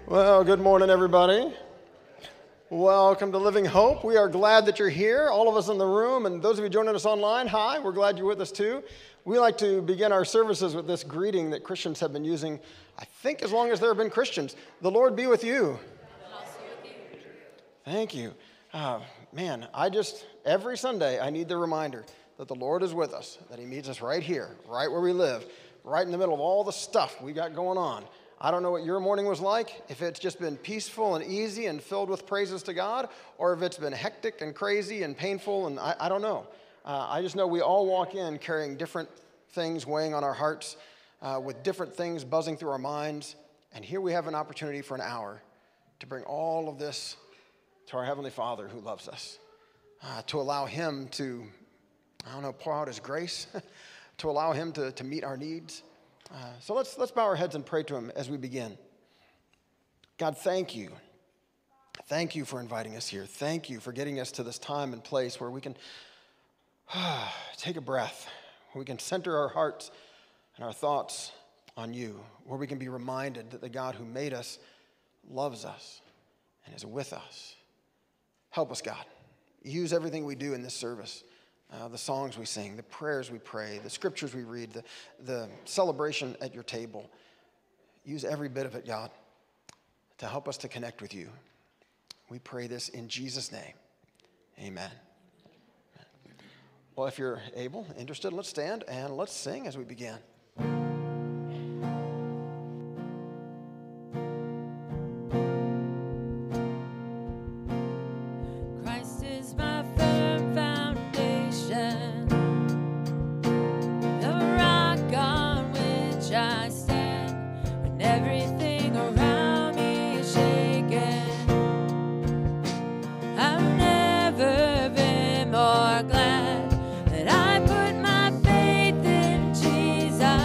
Well, good morning, everybody. Welcome to Living Hope. We are glad that you're here, all of us in the room, and those of you joining us online, hi, we're glad you're with us too. We like to begin our services with this greeting that Christians have been using, I think, as long as there have been Christians. The Lord be with you. And also with you. Thank you. Every Sunday, I need the reminder that the Lord is with us, that He meets us right here, right where we live, right in the middle of all the stuff we got going on. I don't know what your morning was like, if it's just been peaceful and easy and filled with praises to God, or if it's been hectic and crazy and painful, and I don't know. I just know we all walk in carrying different things weighing on our hearts, with different things buzzing through our minds, and here we have an opportunity for an hour to bring all of this to our Heavenly Father who loves us, to allow Him to, pour out His grace, to allow Him to meet our needs. So let's bow our heads and pray to Him as we begin. God, thank you. Thank you for inviting us here. Thank you for getting us to this time and place where we can take a breath, where we can center our hearts and our thoughts on you, where we can be reminded that the God who made us loves us and is with us. Help us, God. Use everything we do in this service. The songs we sing, the prayers we pray, the scriptures we read, the celebration at your table. Use every bit of it, God, to help us to connect with you. We pray this in Jesus' name. Amen. Well, if you're able, interested, let's stand and let's sing as we begin. Glad that I put my faith in Jesus.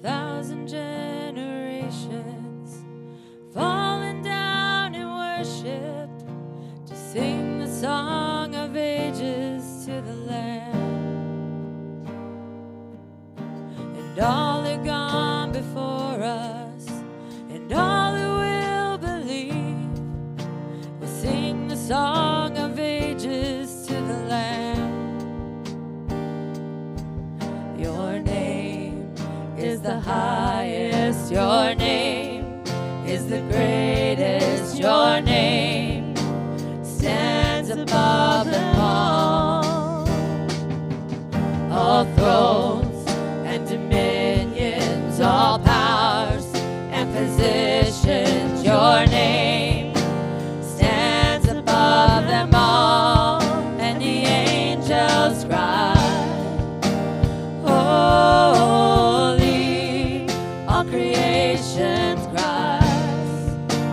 1,000 generations falling down in worship to sing the song of ages to the Lamb. And all who gone before us, and all who will believe, will sing the song of ages to the Lamb. Your name is the highest, your name is the greatest, your name stands above them all thrones and dominions, all powers and positions, your name stands above them all, and the angels cry, holy, all creation cries,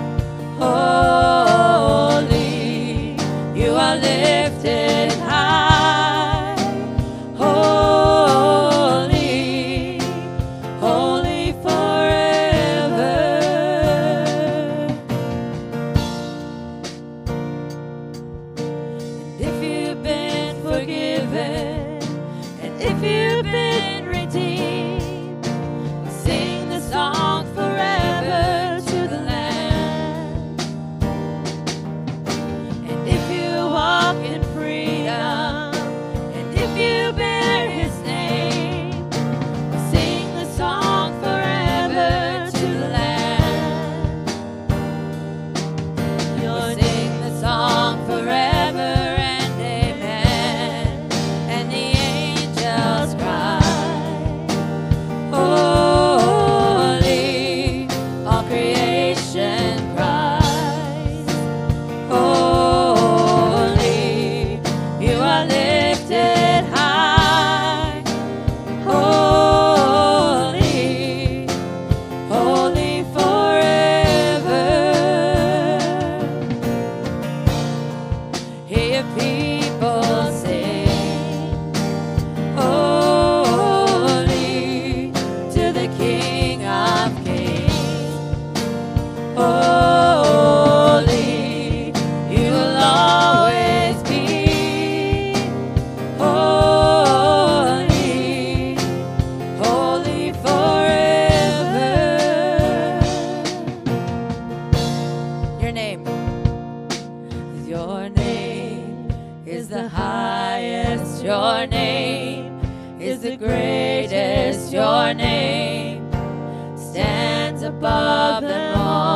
holy, you are lifted high, holy, holy forever. And if you've been forgiven, and if you've been redeemed, we'll sing the song forever to the Lamb. And if you walk in freedom, and if you bear His name, we'll sing the song forever to the Lamb. You'll sing the song forever and amen. And the angels cry, holy, all creation cries, holy, you are lifted high, holy, holy forever. Hear people sing, holy, to the King of Kings. Holy, you will always be. Holy, holy forever. Your name is the highest, your name is the greatest, your name stands above them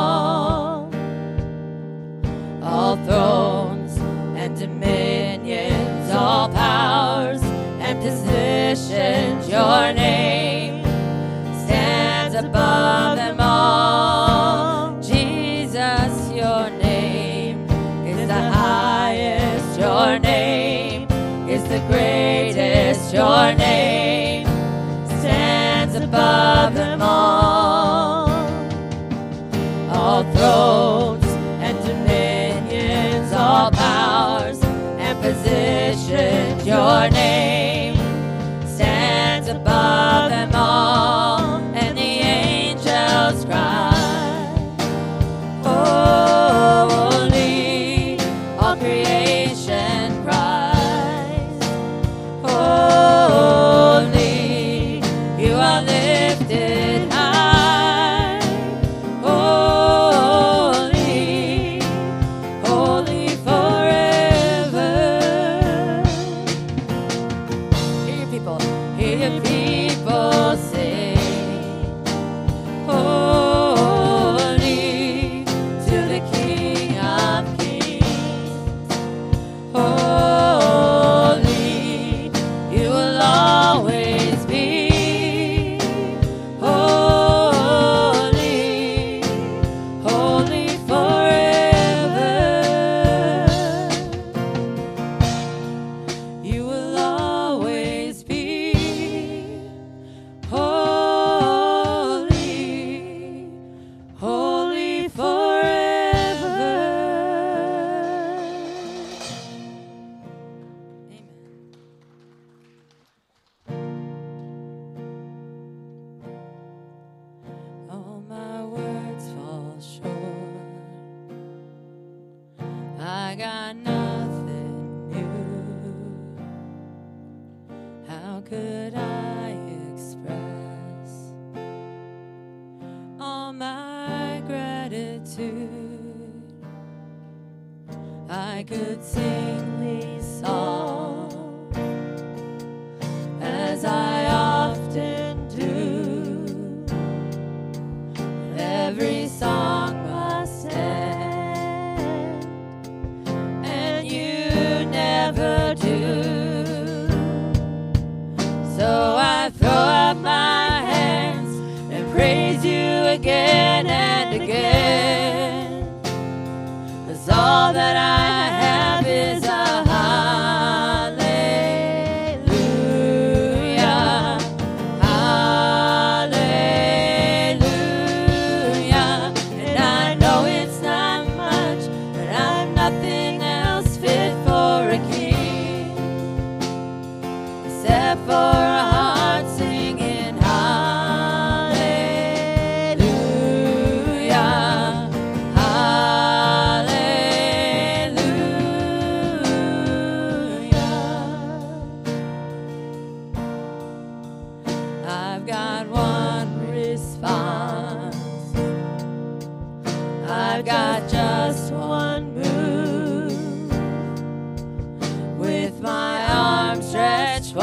all thrones and dominions, all powers and positions, your name stands above them all. Jesus, your name is the highest, your name is the greatest, your name stands above them all thrones and dominions, all powers and positions, your name stands above them all, and the angels cry, holy, all creation cries, holy, you are lifted high, holy, holy forever. my gratitude, I could sing these songs as I often do. Every song must end, and you never do. So I throw up my hands and praise you again and again, 'cause all that I have is a hallelujah, hallelujah. And I know it's not much, but I'm nothing else fit for a king except for a heart singing hallelujah, hallelujah. I've got one response, I've got just one move, with my arms stretched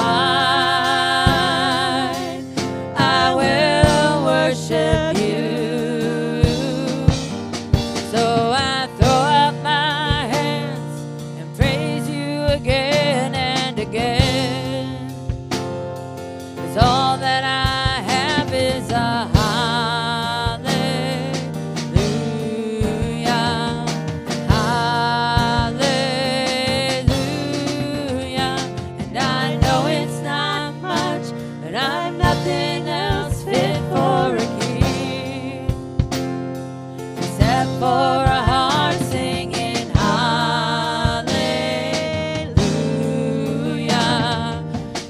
wide, I will worship you. So I throw up my hands and praise you again and again, 'cause all that I have is a hallelujah, hallelujah. And I know it's not much, but I'm nothing else fit for a king except for a heart singing hallelujah,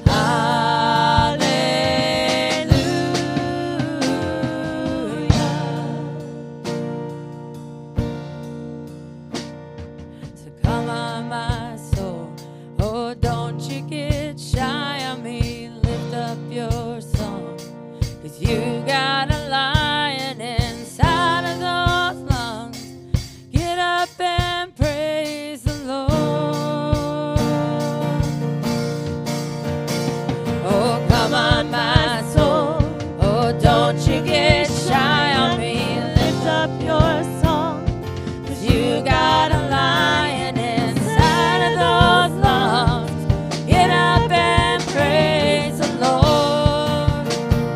hallelujah. So come on, my soul, oh, don't you get shy on me. Lift up your song, 'cause you got a lion inside of those lungs. Get up and praise the Lord. Oh, come on, my soul, oh, don't you get shy on me. Lift up your song, 'cause you got a lion inside of those lungs. Get up and praise the Lord.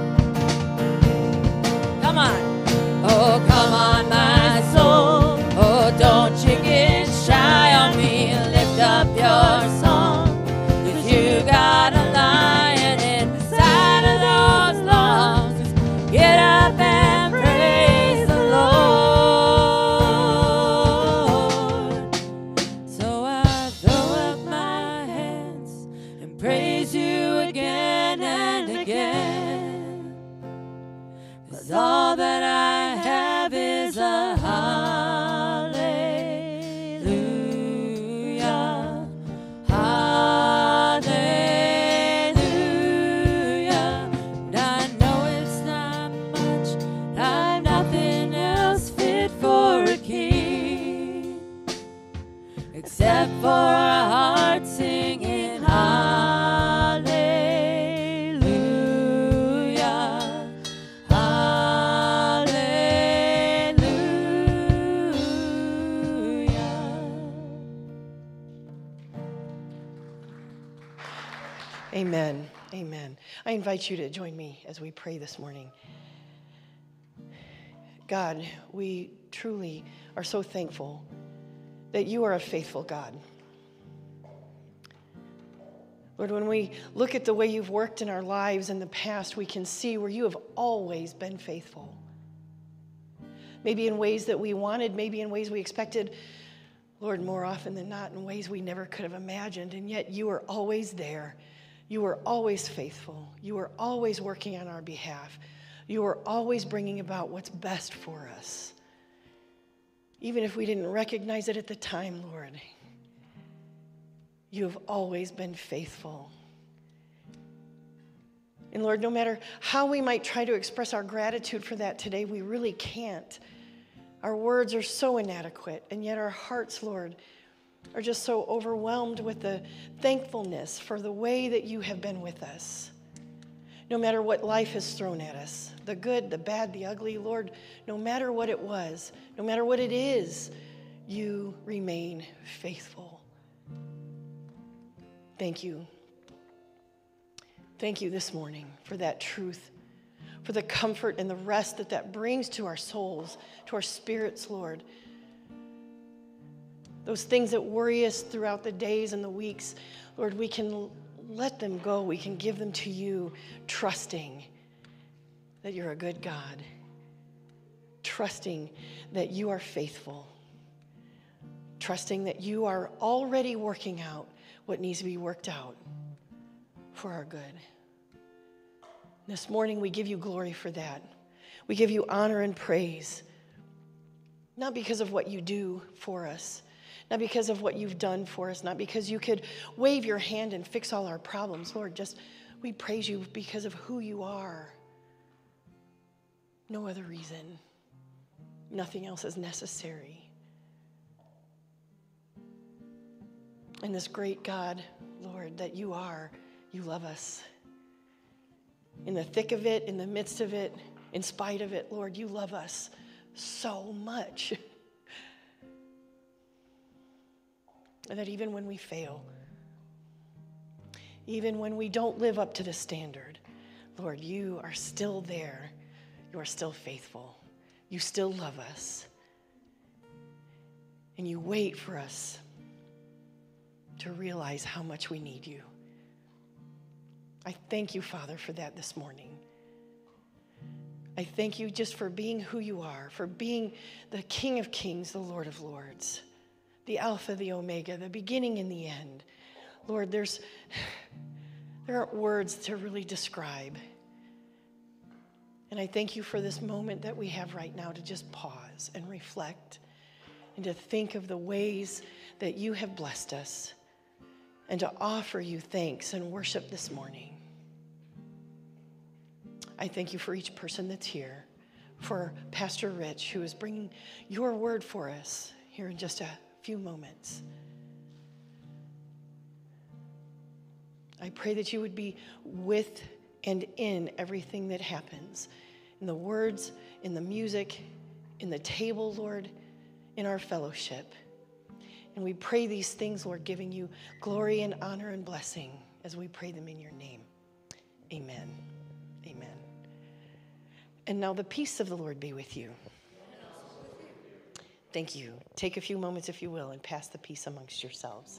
Come on. Oh, come on, my soul. Oh, don't you get shy on me. Lift up your song, 'cause you got a lion inside of those lungs. Get up and praise the Lord. So I throw up my hands and praise you again and again, 'cause all that I have is a hallelujah, hallelujah. And I know it's not much, I'm nothing else fit for a king except for a heart singing hallelujah, hallelujah. Amen. Amen. I invite you to join me as we pray this morning. God, we truly are so thankful that you are a faithful God. Lord, when we look at the way you've worked in our lives in the past, we can see where you have always been faithful. Maybe in ways that we wanted, maybe in ways we expected. Lord, more often than not, in ways we never could have imagined. And yet you are always there. You are always faithful. You are always working on our behalf. You are always bringing about what's best for us. Even if we didn't recognize it at the time, Lord, you have always been faithful. And Lord, no matter how we might try to express our gratitude for that today, we really can't. Our words are so inadequate, and yet our hearts, Lord, are just so overwhelmed with the thankfulness for the way that you have been with us. No matter what life has thrown at us, the good, the bad, the ugly, Lord, no matter what it was, no matter what it is, you remain faithful. Thank you. Thank you this morning for that truth, for the comfort and the rest that that brings to our souls, to our spirits, Lord. Those things that worry us throughout the days and the weeks, Lord, we can let them go. We can give them to you, trusting that you're a good God, trusting that you are faithful, trusting that you are already working out what needs to be worked out for our good. This morning, we give you glory for that. We give you honor and praise, not because of what you do for us, not because of what you've done for us, not because you could wave your hand and fix all our problems. Lord, just we praise you because of who you are. No other reason. Nothing else is necessary. And this great God, Lord, that you are, you love us. In the thick of it, in the midst of it, in spite of it, Lord, you love us so much. And that even when we fail, even when we don't live up to the standard, Lord, you are still there. You are still faithful. You still love us. And you wait for us to realize how much we need you. I thank you, Father, for that this morning. I thank you just for being who you are, for being the King of Kings, the Lord of Lords, the Alpha, the Omega, the beginning and the end. Lord, there aren't words to really describe. And I thank you for this moment that we have right now to just pause and reflect and to think of the ways that you have blessed us and to offer you thanks and worship this morning. I thank you for each person that's here, for Pastor Rich, who is bringing your word for us here in just a few moments. I pray that you would be with and in everything that happens, in the words, in the music, in the table, Lord, in our fellowship. And we pray these things, Lord, giving you glory and honor and blessing as we pray them in your name. Amen. Amen. And now the peace of the Lord be with you. Thank you. Take a few moments, if you will, and pass the peace amongst yourselves.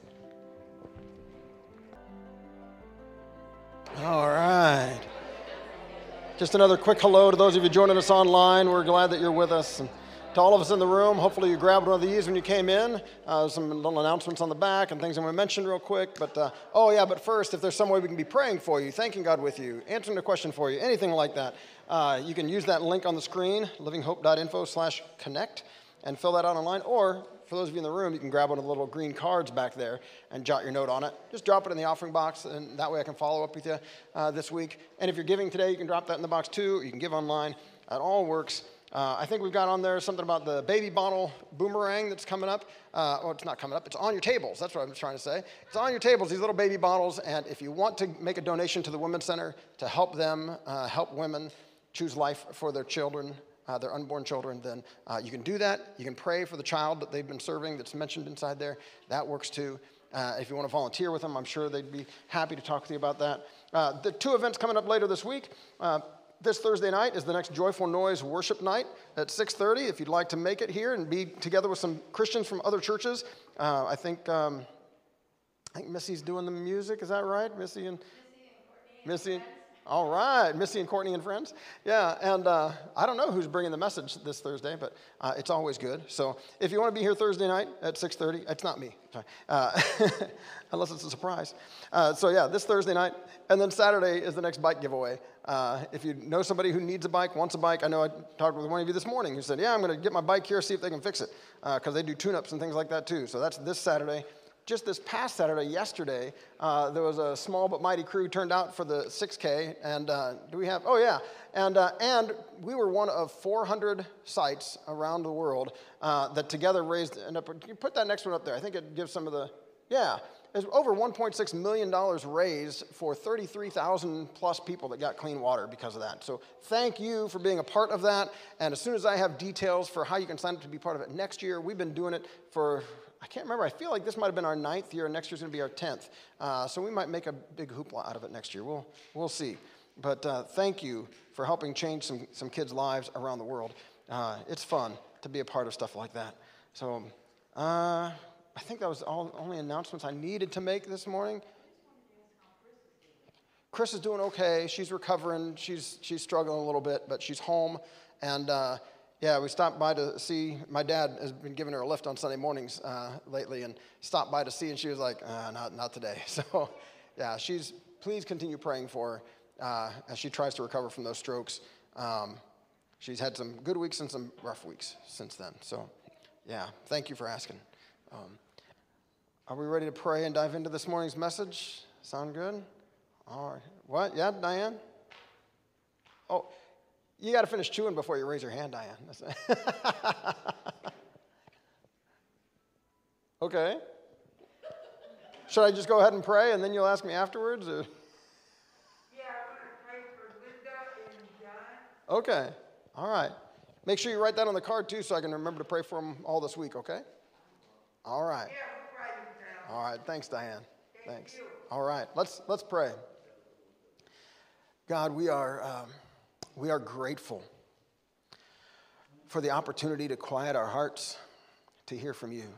All right. Just another quick hello to those of you joining us online. We're glad that you're with us. And to all of us in the room, hopefully you grabbed one of these when you came in. Some little announcements on the back and things I'm going to mention real quick. But, but first, if there's some way we can be praying for you, thanking God with you, answering a question for you, anything like that, you can use that link on the screen, livinghope.info/connect, and fill that out online. Or, for those of you in the room, you can grab one of the little green cards back there and jot your note on it. Just drop it in the offering box, and that way I can follow up with you this week. And if you're giving today, you can drop that in the box too, or you can give online. It all works. I think we've got on there something about the baby bottle boomerang that's coming up. It's not coming up. It's on your tables. That's what I'm trying to say. It's on your tables, these little baby bottles. And if you want to make a donation to the Women's Center to help them, help women choose life for their children, their unborn children, then you can do that. You can pray for the child that they've been serving that's mentioned inside there. That works too. If you want to volunteer with them, I'm sure they'd be happy to talk with you about that. The two events coming up later this week. This Thursday night is the next Joyful Noise worship night at 6:30. If you'd like to make it here and be together with some Christians from other churches, I think Missy's doing the music. Is that right? Missy and Courtney. All right, Missy and Courtney and friends. Yeah, and I don't know who's bringing the message this Thursday, but it's always good. So if you want to be here Thursday night at 6:30, it's not me, unless it's a surprise. This Thursday night, and then Saturday is the next bike giveaway. If you know somebody who needs a bike, wants a bike, I know I talked with one of you this morning who said, yeah, I'm going to get my bike here, see if they can fix it, because they do tune-ups and things like that too. So that's this Saturday. just this past Saturday, yesterday, there was a small but mighty crew turned out for the 6K. And do we have? Oh, yeah. And we were one of 400 sites around the world that together raised, and you put that next one up there. I think it gives some of the, yeah. There's over $1.6 million raised for 33,000 plus people that got clean water because of that. So thank you for being a part of that. And as soon as I have details for how you can sign up to be part of it next year, we've been doing it for, I can't remember, I feel like this might have been our 9th year, and next year's going to be our 10th. So we might make a big hoopla out of it next year. We'll see. But thank you for helping change some kids' lives around the world. It's fun to be a part of stuff like that. So, I think that was all only announcements I needed to make this morning. Chris is doing okay. She's recovering. She's struggling a little bit, but she's home. And yeah, we stopped by to see. My dad has been giving her a lift on Sunday mornings lately, and stopped by to see, and she was like, not today. So yeah, please continue praying for her as she tries to recover from those strokes. She's had some good weeks and some rough weeks since then. So yeah, thank you for asking. Are we ready to pray and dive into this morning's message? Sound good? All right. What? Yeah, Diane? Oh, you got to finish chewing before you raise your hand, Diane. Okay. Should I just go ahead and pray and then you'll ask me afterwards? Or? Yeah, I'm going to pray for Linda and John. Okay. All right. Make sure you write that on the card too so I can remember to pray for them all this week, okay? All right. Yeah, we'll write it down. All right. Thanks, Diane. Thank Thanks. you. All right. Let's pray. God, we are grateful for the opportunity to quiet our hearts to hear from you.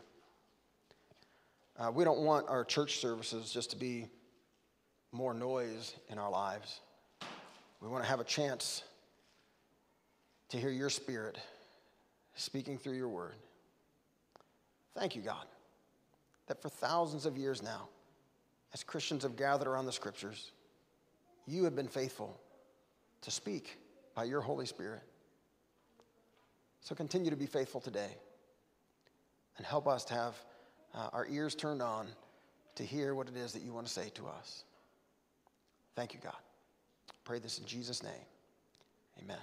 We don't want our church services just to be more noise in our lives. We want to have a chance to hear your Spirit speaking through your word. Thank you, God, that for thousands of years now, as Christians have gathered around the scriptures, you have been faithful to speak by your Holy Spirit. So continue to be faithful today and help us to have our ears turned on to hear what it is that you want to say to us. Thank you, God. I pray this in Jesus' name. Amen.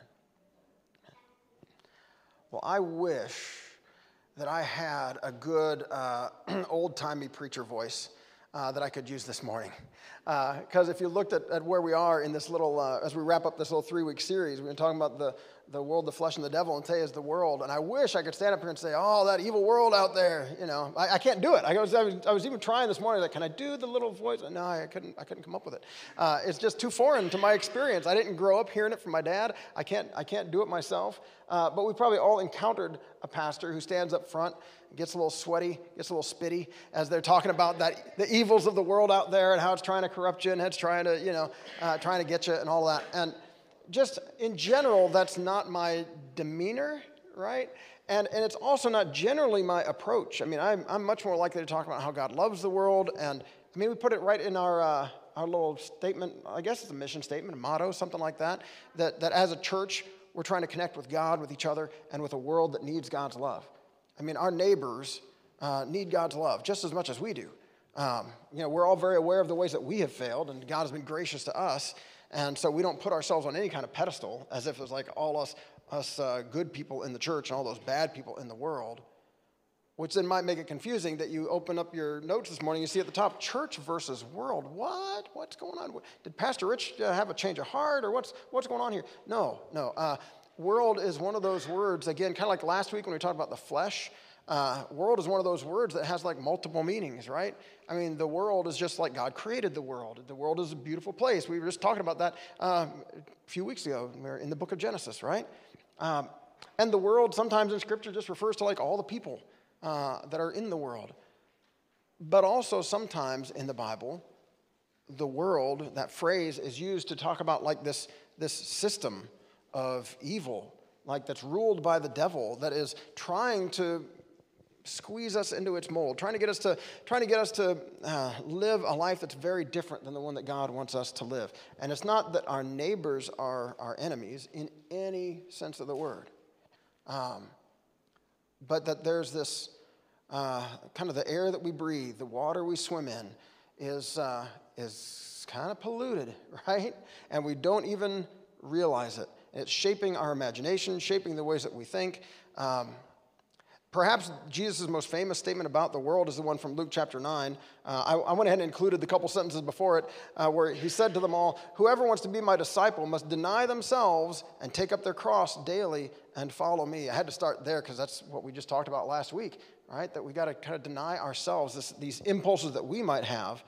Well, I wish that I had a good old-timey preacher voice that I could use this morning. Because if you looked at where we are in this little, as we wrap up this little 3-week series, we've been talking about the world, the flesh, and the devil, and today is the world. And I wish I could stand up here and say, oh, that evil world out there, you know. I can't do it. I was even trying this morning, like, can I do the little voice? No, I couldn't come up with it. It's just too foreign to my experience. I didn't grow up hearing it from my dad. I can't do it myself. But we probably all encountered a pastor who stands up front, gets a little sweaty, gets a little spitty as they're talking about the evils of the world out there and how it's trying to corrupt you and how it's trying to get you and all that. And just in general, that's not my demeanor, right? And it's also not generally my approach. I mean, I'm much more likely to talk about how God loves the world. And I mean, we put it right in our little statement. I guess it's a mission statement, a motto, something like that. That as a church, we're trying to connect with God, with each other, and with a world that needs God's love. I mean, our neighbors need God's love just as much as we do. We're all very aware of the ways that we have failed, and God has been gracious to us. And so we don't put ourselves on any kind of pedestal as if it was like all us good people in the church and all those bad people in the world, which then might make it confusing that you open up your notes this morning, you see at the top, church versus world. What? What's going on? Did Pastor Rich have a change of heart, or what's going on here? No. World is one of those words, again, kind of like last week when we talked about the flesh. World is one of those words that has like multiple meanings, right? I mean, the world is just like God created the world. The world is a beautiful place. We were just talking about that a few weeks ago. We were in the book of Genesis, right? And the world sometimes in Scripture just refers to like all the people that are in the world. But also sometimes in the Bible, the world, that phrase is used to talk about like this system of evil, like that's ruled by the devil, that is trying to squeeze us into its mold, trying to get us to live a life that's very different than the one that God wants us to live. And it's not that our neighbors are our enemies in any sense of the word, but that there's this kind of the air that we breathe, the water we swim in, is kind of polluted, right? And we don't even realize it. It's shaping our imagination, shaping the ways that we think. Perhaps Jesus' most famous statement about the world is the one from Luke chapter 9. I went ahead and included the couple sentences before it where he said to them all, "Whoever wants to be my disciple must deny themselves and take up their cross daily and follow me." I had to start there because that's what we just talked about last week, right? That we got to kind of deny ourselves, these impulses that we might have,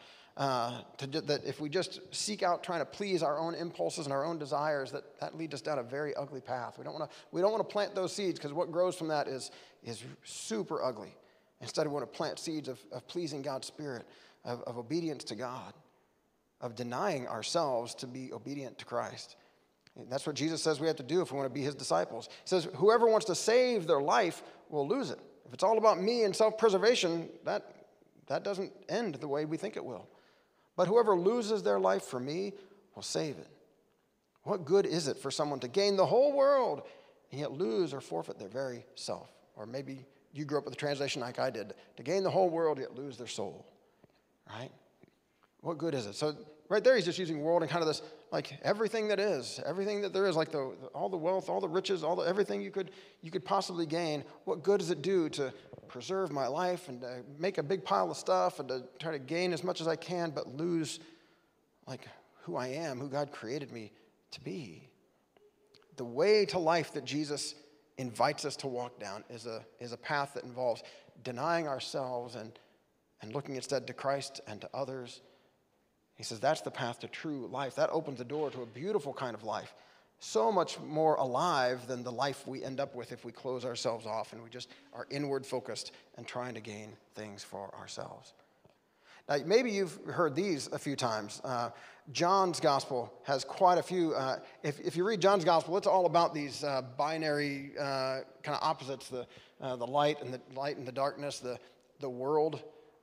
that if we just seek out trying to please our own impulses and our own desires, that leads us down a very ugly path. We don't want to plant those seeds because what grows from that is super ugly. Instead, we want to plant seeds of pleasing God's Spirit, of obedience to God, of denying ourselves to be obedient to Christ. And that's what Jesus says we have to do if we want to be his disciples. He says, whoever wants to save their life will lose it. If it's all about me and self-preservation, that doesn't end the way we think it will. But whoever loses their life for me will save it. What good is it for someone to gain the whole world and yet lose or forfeit their very self? Or maybe you grew up with a translation like I did, to gain the whole world yet lose their soul, right? What good is it? So right there he's just using world and kind of this, like everything that there is, like all the wealth, all the riches, everything you could possibly gain. What good does it do to preserve my life and to make a big pile of stuff and to try to gain as much as I can but lose like who I am, who God created me to be? The way to life that Jesus invites us to walk down is a path that involves denying ourselves and looking instead to Christ and to others. He says that's the path to true life. That opens the door to a beautiful kind of life, so much more alive than the life we end up with if we close ourselves off and we just are inward focused and trying to gain things for ourselves. Now, maybe you've heard these a few times. John's gospel has quite a few. If you read John's gospel, it's all about these binary kind of opposites: the light and the darkness, the world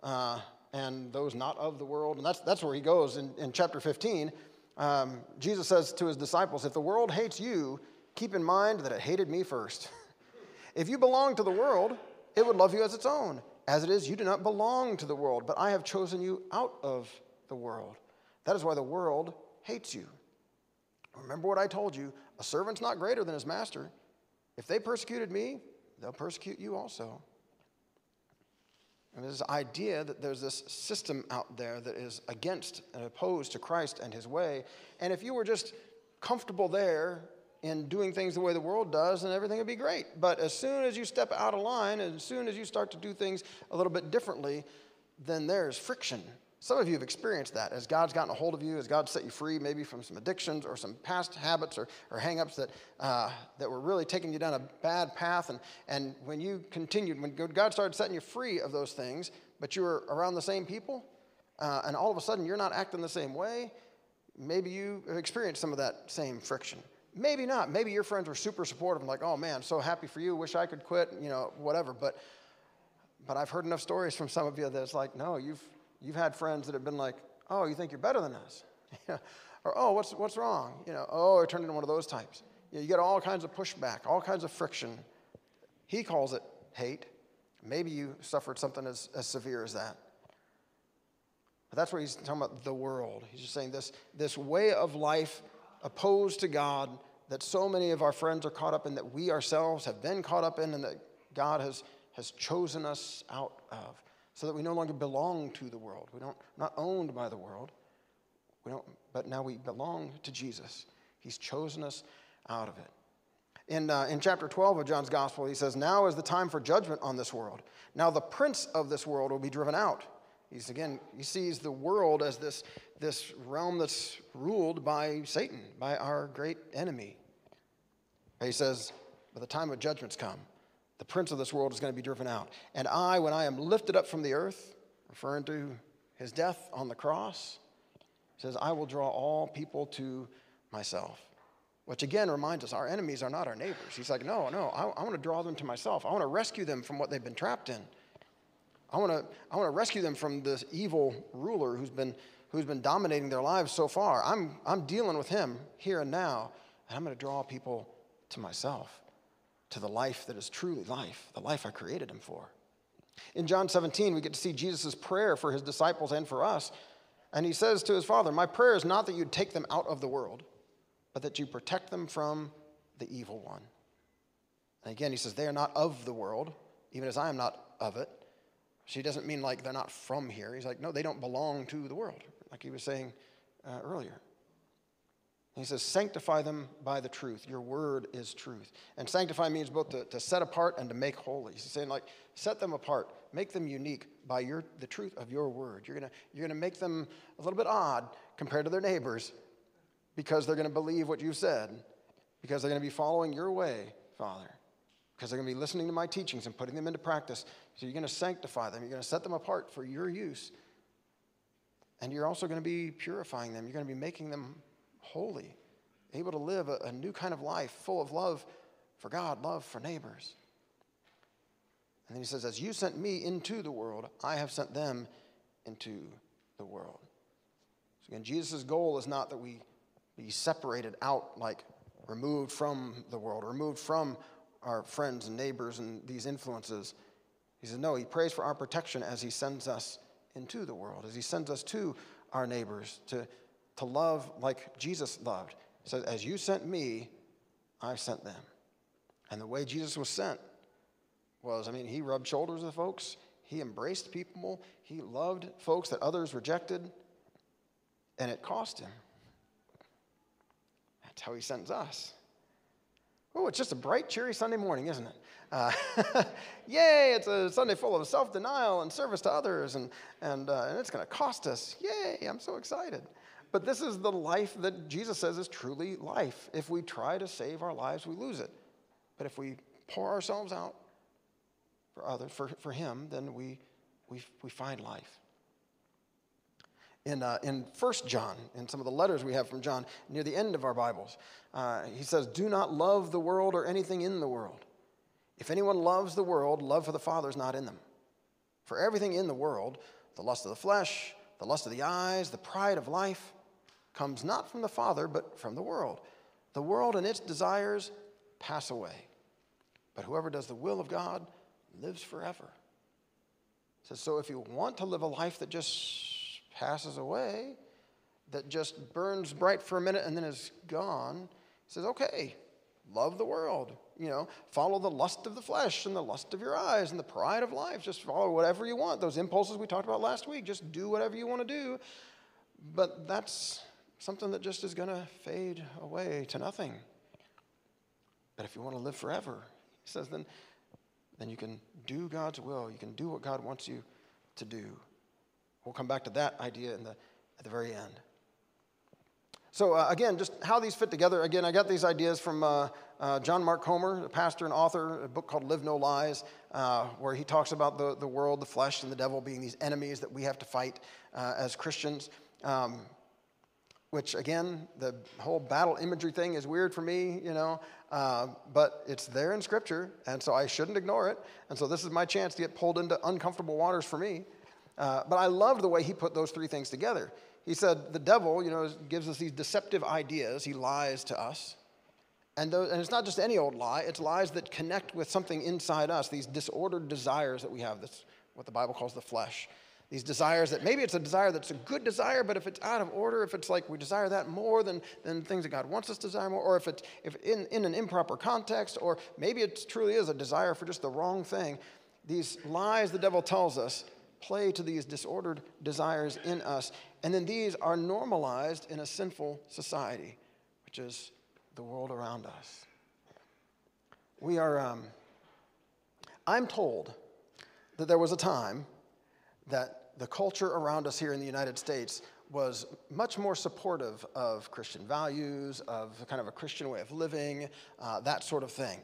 and those not of the world. And that's where he goes in chapter 15. Jesus says to his disciples, "If the world hates you, keep in mind that it hated me first. If you belong to the world, it would love you as its own. As it is, you do not belong to the world, but I have chosen you out of the world. That is why the world hates you. Remember what I told you, a servant's not greater than his master. If they persecuted me, they'll persecute you also." And there's this idea that there's this system out there that is against and opposed to Christ and his way. And if you were just comfortable there in doing things the way the world does, then everything would be great. But as soon as you step out of line, and as soon as you start to do things a little bit differently, then there's friction. Some of you have experienced that as God's gotten a hold of you, as God set you free maybe from some addictions or some past habits or hang-ups that were really taking you down a bad path. And when you continued, when God started setting you free of those things, but you were around the same people, and all of a sudden you're not acting the same way, maybe you have experienced some of that same friction. Maybe not. Maybe your friends were super supportive and like, "Oh man, so happy for you, wish I could quit," whatever. But I've heard enough stories from some of you that it's like, no, you've had friends that have been like, "Oh, you think you're better than us?" Or, "Oh, what's wrong?" "Oh, it turned into one of those types." You get all kinds of pushback, all kinds of friction. He calls it hate. Maybe you suffered something as severe as that. But that's what he's talking about, the world. He's just saying this way of life opposed to God that so many of our friends are caught up in, that we ourselves have been caught up in, and that God has chosen us out of, so that we no longer belong to the world. We're not owned by the world. But now we belong to Jesus. He's chosen us out of it. In chapter 12 of John's gospel, he says, "Now is the time for judgment on this world. Now the prince of this world will be driven out." He sees the world as this realm that's ruled by Satan, by our great enemy. And he says, "But the time of judgment's come. The prince of this world is going to be driven out. And I, when I am lifted up from the earth," referring to his death on the cross, says, "I will draw all people to myself." Which again reminds us, our enemies are not our neighbors. He's like, no, I want to draw them to myself. I want to rescue them from what they've been trapped in. I want to rescue them from this evil ruler who's been dominating their lives so far. I'm dealing with him here and now, and I'm going to draw people to myself, to the life that is truly life, the life I created him for. In John 17, we get to see Jesus' prayer for his disciples and for us. And he says to his Father, my prayer is not that you take them out of the world, but that you protect them from the evil one. And again, he says, they are not of the world, even as I am not of it. So he doesn't mean like they're not from here. He's like, no, they don't belong to the world, like he was saying earlier. He says, sanctify them by the truth. Your word is truth. And sanctify means both to set apart and to make holy. He's saying, like, set them apart. Make them unique by the truth of your word. You're gonna make them a little bit odd compared to their neighbors because they're going to believe what you said, because they're going to be following your way, Father, because they're going to be listening to my teachings and putting them into practice. So you're going to sanctify them. You're going to set them apart for your use. And you're also going to be purifying them. You're going to be making them holy, able to live a new kind of life full of love for God, love for neighbors. And then he says, as you sent me into the world, I have sent them into the world. So again, Jesus' goal is not that we be separated out, like removed from the world, removed from our friends and neighbors and these influences. He says, no, he prays for our protection as he sends us into the world, as he sends us to our neighbors to love like Jesus loved. He says, as you sent me, I've sent them. And the way Jesus was sent was, he rubbed shoulders with folks. He embraced people. He loved folks that others rejected. And it cost him. That's how he sends us. Oh, it's just a bright, cheery Sunday morning, isn't it? Yay, it's a Sunday full of self-denial and service to others, and it's going to cost us. Yay, I'm so excited. But this is the life that Jesus says is truly life. If we try to save our lives, we lose it. But if we pour ourselves out for others, for him, then we find life. In 1 John, in some of the letters we have from John, near the end of our Bibles, he says, do not love the world or anything in the world. If anyone loves the world, love for the Father is not in them. For everything in the world, the lust of the flesh, the lust of the eyes, the pride of life, comes not from the Father, but from the world. The world and its desires pass away. But whoever does the will of God lives forever. He says, so if you want to live a life that just passes away, that just burns bright for a minute and then is gone, he says, okay, love the world. Follow the lust of the flesh and the lust of your eyes and the pride of life. Just follow whatever you want. Those impulses we talked about last week, just do whatever you want to do. But that's something that just is going to fade away to nothing. But if you want to live forever, he says, then you can do God's will. You can do what God wants you to do. We'll come back to that idea at the very end. So again, just how these fit together. Again, I got these ideas from John Mark Comer, a pastor and author, a book called Live No Lies, where he talks about the world, the flesh, and the devil being these enemies that we have to fight as Christians. Which, again, the whole battle imagery thing is weird for me, but it's there in Scripture, and so I shouldn't ignore it. And so this is my chance to get pulled into uncomfortable waters for me. But I loved the way he put those three things together. He said the devil, gives us these deceptive ideas. He lies to us. And it's not just any old lie. It's lies that connect with something inside us, these disordered desires that we have. That's what the Bible calls the flesh. These desires that maybe it's a desire that's a good desire, but if it's out of order, if it's like we desire that more than things that God wants us to desire more, or if in an improper context, or maybe it truly is a desire for just the wrong thing, these lies the devil tells us play to these disordered desires in us, and then these are normalized in a sinful society, which is the world around us. We are, I'm told that there was a time that the culture around us here in the United States was much more supportive of Christian values, of kind of a Christian way of living, that sort of thing.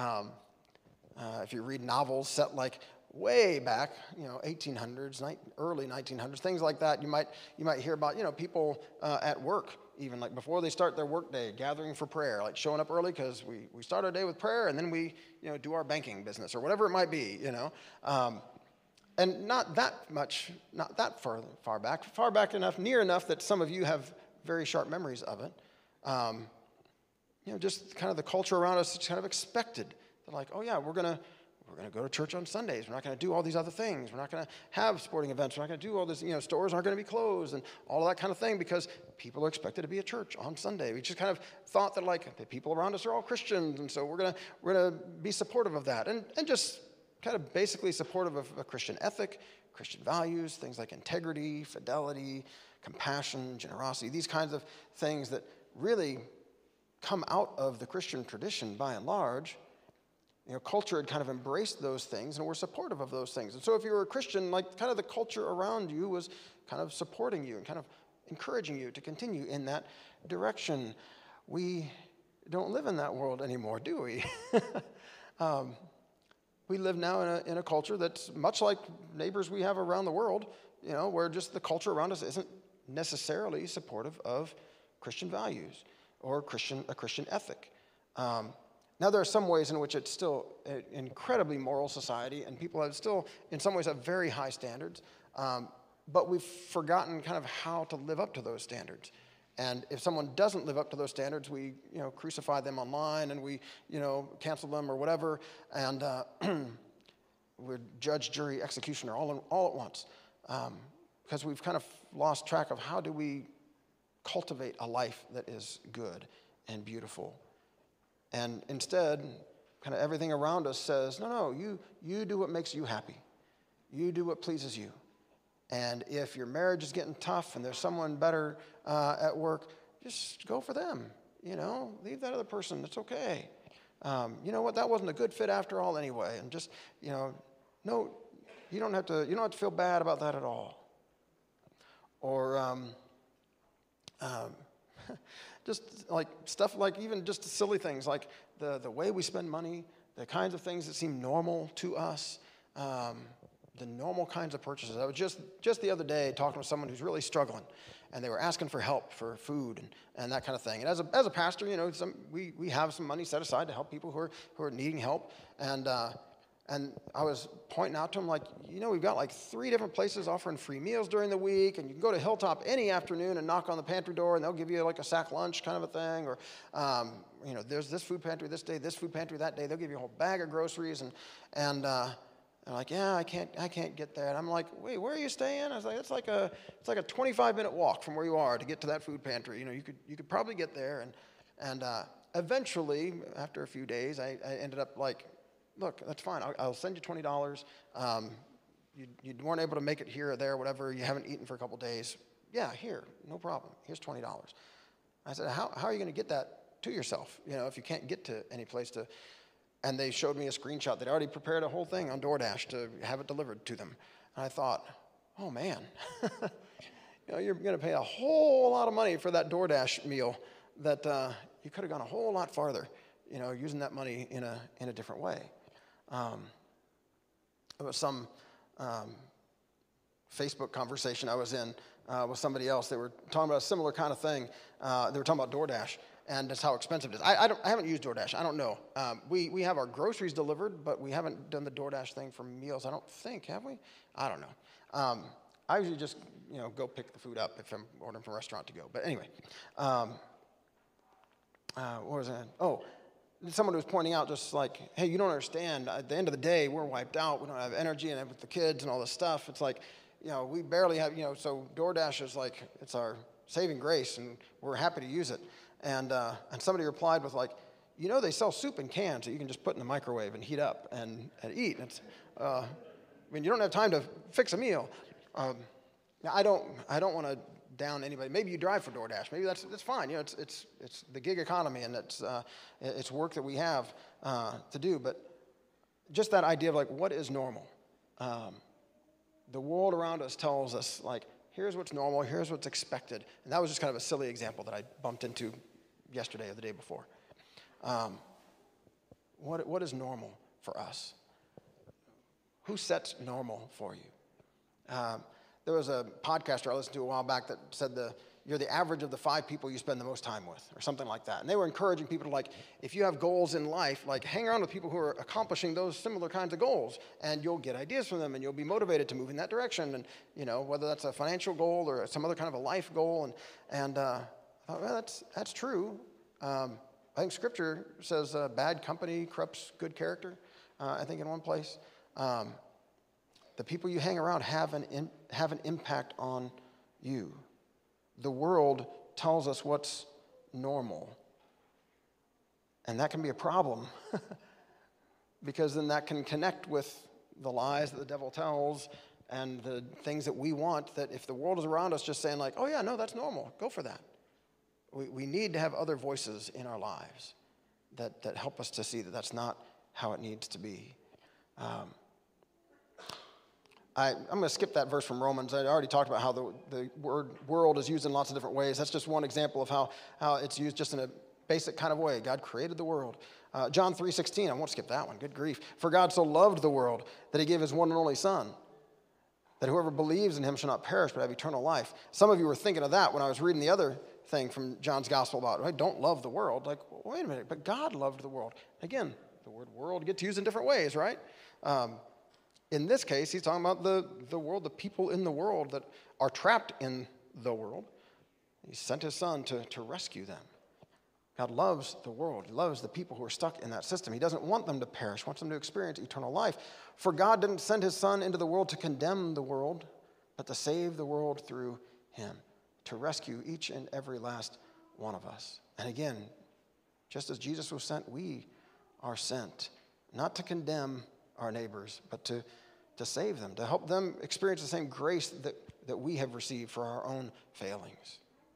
If you read novels set like way back, 1800s, early 1900s, things like that, you might hear about, people at work, even like before they start their work day, gathering for prayer, like showing up early because we start our day with prayer and then we, do our banking business or whatever it might be, And not that far back enough, near enough that some of you have very sharp memories of it. Just kind of the culture around us kind of expected. They're like, oh yeah, we're gonna we're going to go to church on Sundays. We're not going to do all these other things. We're not going to have sporting events. We're not going to do all this, stores aren't going to be closed and all of that kind of thing because people are expected to be at church on Sunday. We just kind of thought that like the people around us are all Christians, and so we're going to be supportive of that and just kind of basically supportive of a Christian ethic, Christian values, things like integrity, fidelity, compassion, generosity, these kinds of things that really come out of the Christian tradition by and large. Culture had kind of embraced those things and were supportive of those things. And so if you were a Christian, like kind of the culture around you was kind of supporting you and kind of encouraging you to continue in that direction. We don't live in that world anymore, do we? We live now in a culture that's much like neighbors we have around the world, where just the culture around us isn't necessarily supportive of Christian values or a Christian ethic. Now, there are some ways in which it's still an incredibly moral society, and people have still, in some ways, have very high standards, but we've forgotten kind of how to live up to those standards. And if someone doesn't live up to those standards, we, crucify them online, and we, cancel them or whatever, and we're judge, jury, executioner all at once, because we've kind of lost track of how do we cultivate a life that is good and beautiful. And instead, kind of everything around us says, no, you do what makes you happy. You do what pleases you. And if your marriage is getting tough and there's someone better at work, just go for them. Leave that other person. It's okay. You know what? That wasn't a good fit after all anyway. And just, no, you don't have to feel bad about that at all. Or just like stuff like even just silly things like the way we spend money, the kinds of things that seem normal to us, the normal kinds of purchases. I was just the other day talking to someone who's really struggling, and they were asking for help for food and that kind of thing. And as a pastor, we have some money set aside to help people who are needing help. And I was pointing out to him, like, we've got like 3 different places offering free meals during the week, and you can go to Hilltop any afternoon and knock on the pantry door, and they'll give you like a sack lunch kind of a thing. Or, there's this food pantry this day, this food pantry that day. They'll give you a whole bag of groceries, and they're like, yeah, I can't get there. And I'm like, wait, where are you staying? I was like, it's like a 25-minute walk from where you are to get to that food pantry. You could probably get there. And eventually, after a few days, I ended up like, look, that's fine. I'll send you $20. You weren't able to make it here or there, whatever. You haven't eaten for a couple days. Yeah, here, no problem. Here's $20. I said, how are you going to get that to yourself? If you can't get to any place to. And they showed me a screenshot. They'd already prepared a whole thing on DoorDash to have it delivered to them. And I thought, oh man, you're going to pay a whole lot of money for that DoorDash meal that you could have gone a whole lot farther, using that money in a different way. There was some Facebook conversation I was in with somebody else. They were talking about a similar kind of thing. They were talking about DoorDash and just how expensive it is. I haven't used DoorDash. I don't know. We have our groceries delivered, but we haven't done the DoorDash thing for meals. I don't think, have we? I don't know. I usually just go pick the food up if I'm ordering from a restaurant to go. But anyway, what was that? Oh. Someone was pointing out just like, hey, you don't understand. At the end of the day, we're wiped out. We don't have energy, and with the kids and all this stuff, it's like, we barely have, so DoorDash is like, it's our saving grace, and we're happy to use it. And somebody replied with like, they sell soup in cans that you can just put in the microwave and heat up and eat. And it's, you don't have time to fix a meal. I don't want to down anybody. Maybe you drive for DoorDash. Maybe that's fine. It's the gig economy, and it's work that we have to do. But just that idea of like, what is normal? The world around us tells us like, here's what's normal, here's what's expected, and that was just kind of a silly example that I bumped into yesterday or the day before. What is normal for us? Who sets normal for you? There was a podcaster I listened to a while back that said you're the average of the 5 people you spend the most time with, or something like that. And they were encouraging people to, like, if you have goals in life, like, hang around with people who are accomplishing those similar kinds of goals, and you'll get ideas from them, and you'll be motivated to move in that direction. And, whether that's a financial goal or some other kind of a life goal. And I thought, well, that's true. I think Scripture says bad company corrupts good character. I think in one place. The people you hang around have an impact on you. The world tells us what's normal. And that can be a problem because then that can connect with the lies that the devil tells and the things that we want, that if the world is around us just saying like, oh yeah, no, that's normal, go for that. We need to have other voices in our lives that help us to see that that's not how it needs to be. I'm going to skip that verse from Romans. I already talked about how the word world is used in lots of different ways. That's just one example of how it's used just in a basic kind of way. God created the world. John 3:16, I won't skip that one. Good grief. For God so loved the world that he gave his one and only son, that whoever believes in him shall not perish but have eternal life. Some of you were thinking of that when I was reading the other thing from John's gospel about, right, don't love the world. Like, wait a minute, but God loved the world. Again, the word world gets used in different ways, right? In this case, he's talking about the world, the people in the world that are trapped in the world. He sent his son to rescue them. God loves the world. He loves the people who are stuck in that system. He doesn't want them to perish. He wants them to experience eternal life. For God didn't send his son into the world to condemn the world, but to save the world through him, to rescue each and every last one of us. And again, just as Jesus was sent, we are sent, not to condemn our neighbors, but to save them, to help them experience the same grace that we have received for our own failings.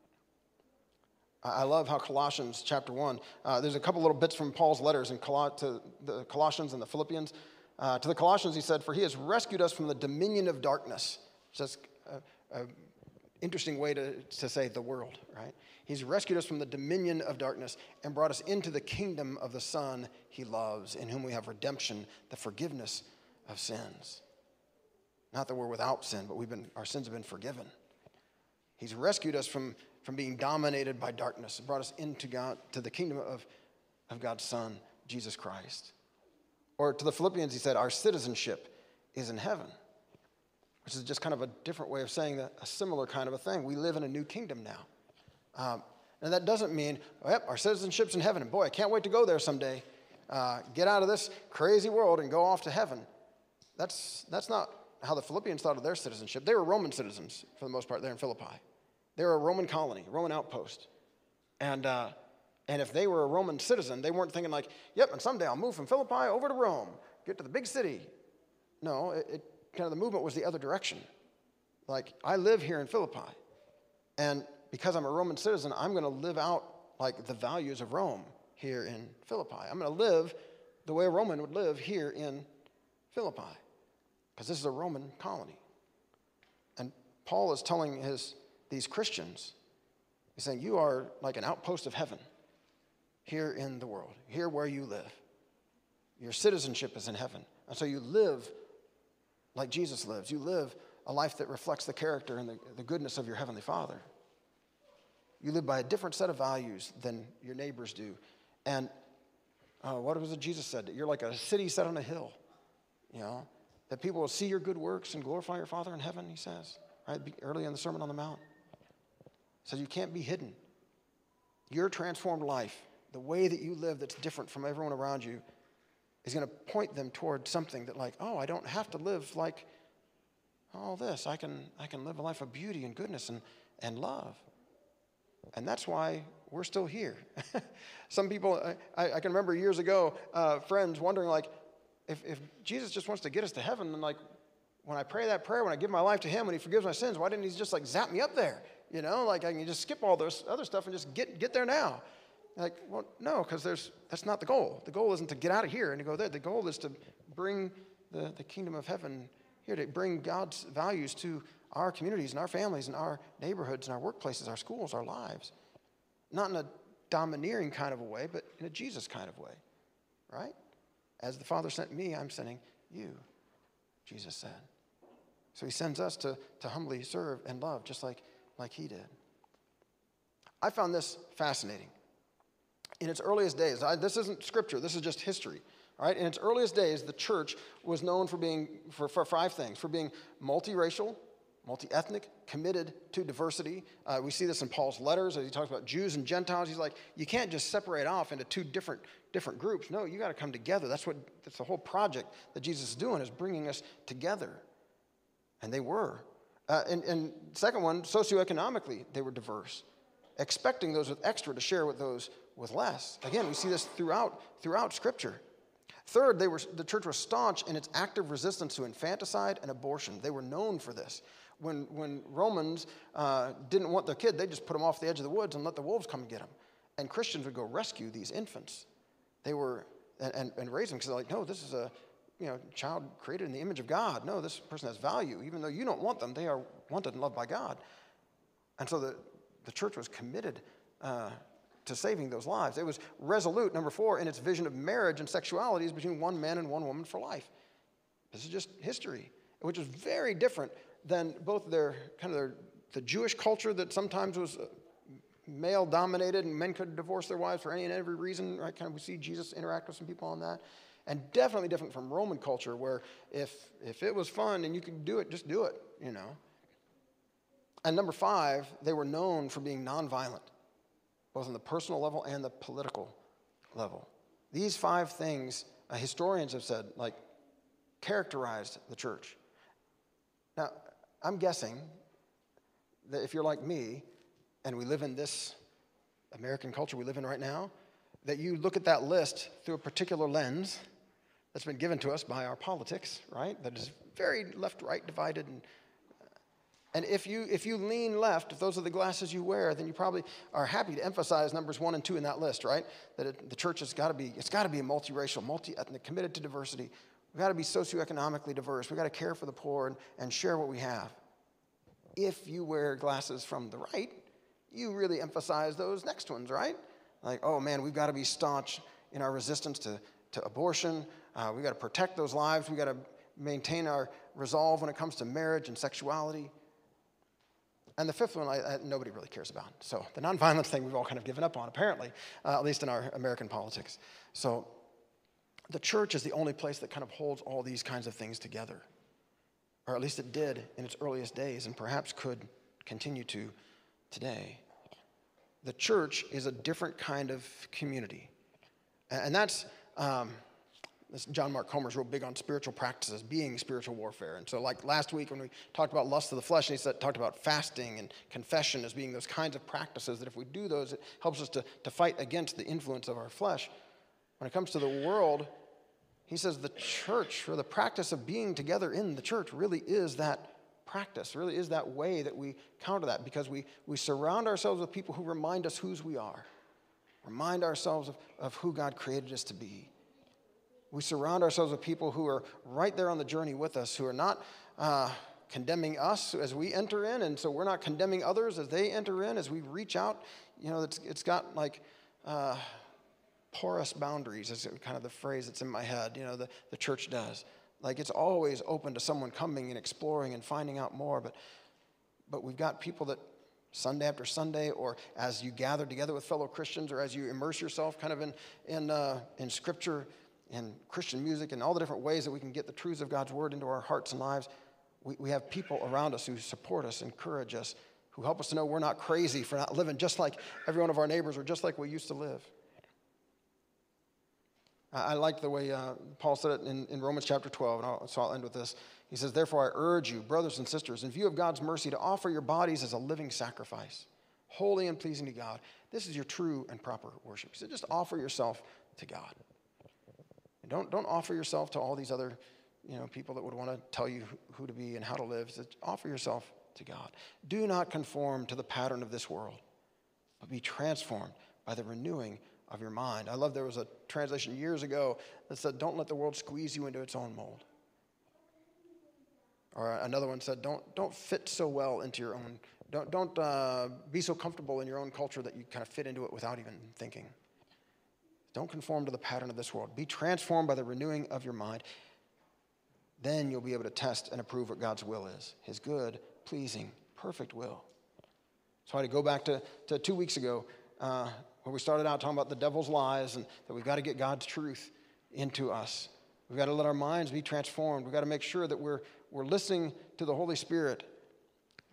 I love how Colossians chapter 1, there's a couple little bits from Paul's letters to the Colossians and the Philippians. To the Colossians, he said, for he has rescued us from the dominion of darkness. It's just an interesting way to say the world, right? He's rescued us from the dominion of darkness and brought us into the kingdom of the Son he loves, in whom we have redemption, the forgiveness of sins. Not that we're without sin, but our sins have been forgiven. He's rescued us from being dominated by darkness and brought us into to the kingdom of God's Son, Jesus Christ. Or to the Philippians, he said, our citizenship is in heaven, which is just kind of a different way of saying a similar kind of a thing. We live in a new kingdom now. And that doesn't mean, our citizenship's in heaven, and boy, I can't wait to go there someday. Get out of this crazy world and go off to heaven. That's not how the Philippians thought of their citizenship. They were Roman citizens, for the most part, there in Philippi. They were a Roman colony, a Roman outpost. And if they were a Roman citizen, they weren't thinking like, yep, and someday I'll move from Philippi over to Rome, get to the big city. No, kind of the movement was the other direction. Like, I live here in Philippi, and because I'm a Roman citizen, I'm going to live out like the values of Rome here in Philippi. I'm going to live the way a Roman would live here in Philippi, because this is a Roman colony. And Paul is telling these Christians, he's saying, you are like an outpost of heaven here in the world, here where you live. Your citizenship is in heaven. And so you live like Jesus lives. You live a life that reflects the character and the goodness of your Heavenly Father. You live by a different set of values than your neighbors do. And what was it Jesus said? That you're like a city set on a hill, that people will see your good works and glorify your Father in heaven, he says, right, early in the Sermon on the Mount. So you can't be hidden. Your transformed life, the way that you live that's different from everyone around you, is going to point them toward something that like, oh, I don't have to live like all this. I can live a life of beauty and goodness and love. And that's why we're still here. Some people, I can remember years ago, friends wondering like, if Jesus just wants to get us to heaven, then like, when I pray that prayer, when I give my life to him, when he forgives my sins, why didn't he just like zap me up there? Like I can just skip all this other stuff and just get there now. Like, well, no, because that's not the goal. The goal isn't to get out of here and to go there. The goal is to bring the kingdom of heaven here, to bring God's values to our communities and our families and our neighborhoods and our workplaces, our schools, our lives. Not in a domineering kind of a way, but in a Jesus kind of way, right? As the Father sent me, I'm sending you, Jesus said. So he sends us to humbly serve and love, just like he did. I found this fascinating. In its earliest days, this isn't scripture, this is just history. All right? In its earliest days, the church was known for 5 things: for being multiracial, multi-ethnic, committed to diversity. We see this in Paul's letters as he talks about Jews and Gentiles. He's like, you can't just separate off into two different groups. No, you got to come together. That's the whole project that Jesus is doing, is bringing us together. And they were. And second one, socioeconomically, they were diverse, expecting those with extra to share with those with less. Again, we see this throughout Scripture. Third, the church was staunch in its active resistance to infanticide and abortion. They were known for this. When Romans didn't want their kid, they just put them off the edge of the woods and let the wolves come and get them. And Christians would go rescue these infants. They were, and raise them, because they're like, no, this is a child created in the image of God. No, this person has value. Even though you don't want them, they are wanted and loved by God. And so the church was committed to saving those lives. It was resolute, number 4, in its vision of marriage and sexuality is between one man and one woman for life. This is just history, which is very different than both the Jewish culture that sometimes was male-dominated and men could divorce their wives for any and every reason, right? We see Jesus interact with some people on that. And definitely different from Roman culture, where if it was fun and you could do it, just do it, And number 5, they were known for being nonviolent, both on the personal level and the political level. These 5 things, historians have said, characterized the church. Now, I'm guessing that if you're like me, and we live in this American culture we live in right now, that you look at that list through a particular lens that's been given to us by our politics, right? That is very left-right divided. And if you lean left, if those are the glasses you wear, then you probably are happy to emphasize numbers 1 and 2 in that list, right? That the church has got to be a multiracial, multi-ethnic, committed to diversity. We've got to be socioeconomically diverse. We've got to care for the poor and share what we have. If you wear glasses from the right, you really emphasize those next ones, right? Like, oh man, we've got to be staunch in our resistance to abortion. We've got to protect those lives. We've got to maintain our resolve when it comes to marriage and sexuality. And the 5th one, nobody really cares about. So the nonviolence thing we've all kind of given up on, apparently, at least in our American politics. So the church is the only place that kind of holds all these kinds of things together. Or at least it did in its earliest days, and perhaps could continue to today. The church is a different kind of community. And that's John Mark Comer's real big on spiritual practices, being spiritual warfare. And so like last week when we talked about lust of the flesh, and he talked about fasting and confession as being those kinds of practices that if we do those, it helps us to fight against the influence of our flesh. When it comes to the world, he says the church, or the practice of being together in the church, really is that practice, really is that way that we counter that, because we surround ourselves with people who remind us whose we are, remind ourselves of who God created us to be. We surround ourselves with people who are right there on the journey with us, who are not condemning us as we enter in, and so we're not condemning others as they enter in, as we reach out. It's got like porous boundaries, is kind of the phrase that's in my head, the church does. Like it's always open to someone coming and exploring and finding out more, but we've got people that Sunday after Sunday, or as you gather together with fellow Christians, or as you immerse yourself kind of in Scripture and Christian music and all the different ways that we can get the truths of God's Word into our hearts and lives, we have people around us who support us, encourage us, who help us to know we're not crazy for not living just like every one of our neighbors, or just like we used to live. I like the way Paul said it in Romans chapter 12, so I'll end with this. He says, therefore I urge you, brothers and sisters, in view of God's mercy, to offer your bodies as a living sacrifice, holy and pleasing to God. This is your true and proper worship. He said, just offer yourself to God. And don't offer yourself to all these other people that would want to tell you who to be and how to live. He said, offer yourself to God. Do not conform to the pattern of this world, but be transformed by the renewing of your mind. I love there was a translation years ago that said, don't let the world squeeze you into its own mold. Or another one said, don't fit so well into your own, don't be so comfortable in your own culture that you kind of fit into it without even thinking. Don't conform to the pattern of this world. Be transformed by the renewing of your mind. Then you'll be able to test and approve what God's will is, his good, pleasing, perfect will. So I had to go back to 2 weeks ago, where we started out talking about the devil's lies and that we've got to get God's truth into us. We've got to let our minds be transformed. We've got to make sure that we're listening to the Holy Spirit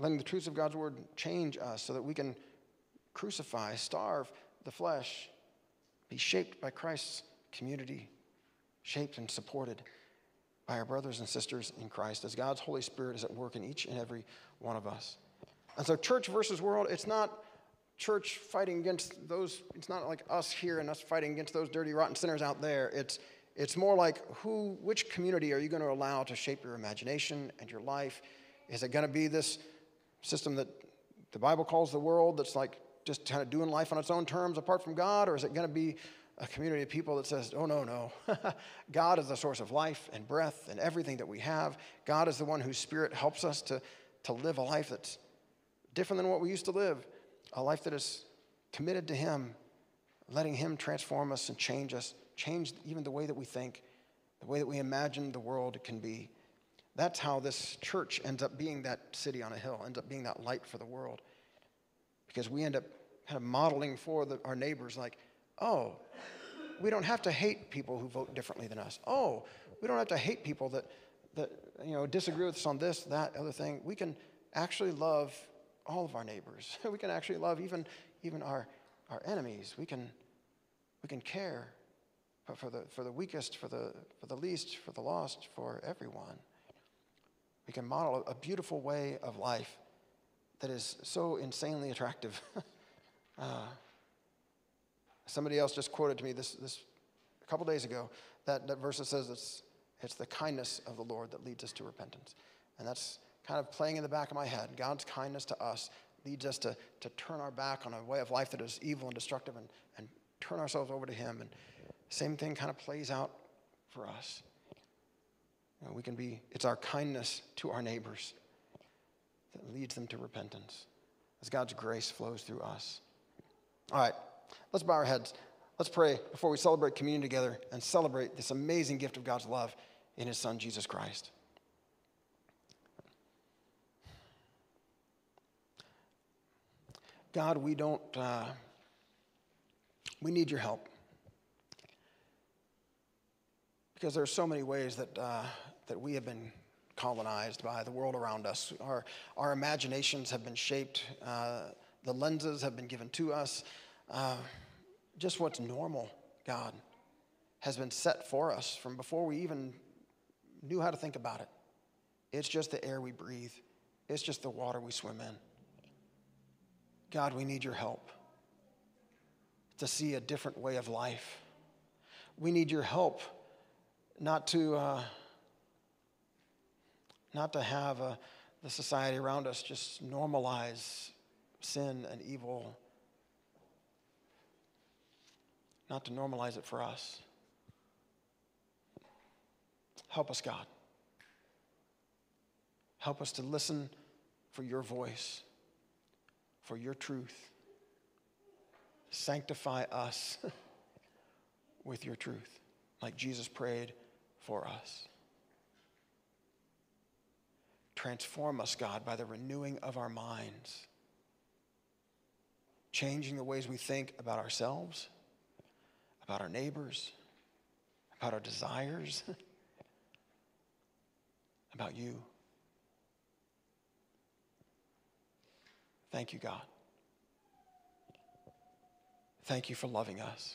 letting the truths of God's word change us so that we can crucify, starve the flesh, be shaped by Christ's community, shaped and supported by our brothers and sisters in Christ as God's Holy Spirit is at work in each and every one of us. And so church versus world, it's not church fighting against those, it's not like us here and us fighting against those dirty, rotten sinners out there. It's more like which community are you going to allow to shape your imagination and your life? Is it going to be this system that the Bible calls the world that's like just kind of doing life on its own terms apart from God? Or is it going to be a community of people that says, oh, no. God is the source of life and breath and everything that we have. God is the one whose Spirit helps us to live a life that's different than what we used to live, a life that is committed to Him, letting Him transform us and change us, change even the way that we think, the way that we imagine the world can be. That's how this church ends up being that city on a hill, ends up being that light for the world. Because we end up kind of modeling for our neighbors like, oh, we don't have to hate people who vote differently than us. Oh, we don't have to hate people that disagree with us on this, that, other thing. We can actually love all of our neighbors. We can actually love even our enemies. We can care for the weakest, for the least, for the lost, for everyone. We can model a beautiful way of life that is so insanely attractive. Somebody else just quoted to me this a couple days ago, that verse that says it's the kindness of the Lord that leads us to repentance. And that's kind of playing in the back of my head. God's kindness to us leads us to turn our back on a way of life that is evil and destructive and turn ourselves over to Him. And same thing kind of plays out for us. It's our kindness to our neighbors that leads them to repentance as God's grace flows through us. All right, let's bow our heads. Let's pray before we celebrate communion together and celebrate this amazing gift of God's love in His Son, Jesus Christ. God, we need your help. Because there are so many ways that we have been colonized by the world around us. Our imaginations have been shaped. The lenses have been given to us. Just what's normal, God, has been set for us from before we even knew how to think about it. It's just the air we breathe. It's just the water we swim in. God, we need your help to see a different way of life. We need your help not to have the society around us just normalize sin and evil, not to normalize it for us. Help us, God. Help us to listen for your voice, for your truth. Sanctify us with your truth, like Jesus prayed for us. Transform us, God, by the renewing of our minds, changing the ways we think about ourselves, about our neighbors, about our desires, about you. Thank you, God. Thank you for loving us,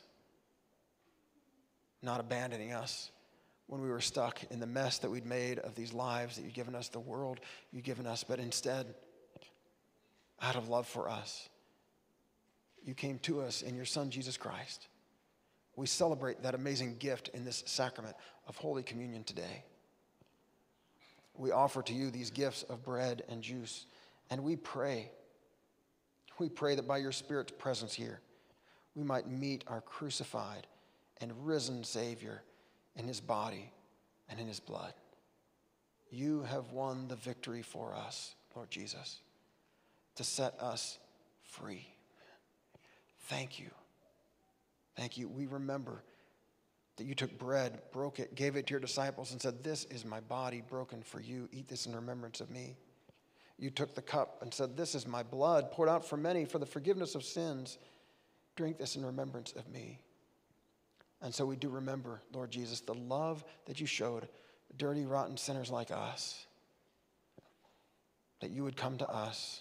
not abandoning us when we were stuck in the mess that we'd made of these lives that you've given us, the world you've given us, but instead, out of love for us, you came to us in your Son, Jesus Christ. We celebrate that amazing gift in this sacrament of Holy Communion today. We offer to you these gifts of bread and juice, and we pray that by your Spirit's presence here, we might meet our crucified and risen Savior in his body and in his blood. You have won the victory for us, Lord Jesus, to set us free. Thank you. Thank you. We remember that you took bread, broke it, gave it to your disciples, and said, "This is my body broken for you. Eat this in remembrance of me." You took the cup and said, "This is my blood poured out for many for the forgiveness of sins. Drink this in remembrance of me." And so we do remember, Lord Jesus, the love that you showed dirty, rotten sinners like us. that you would come to us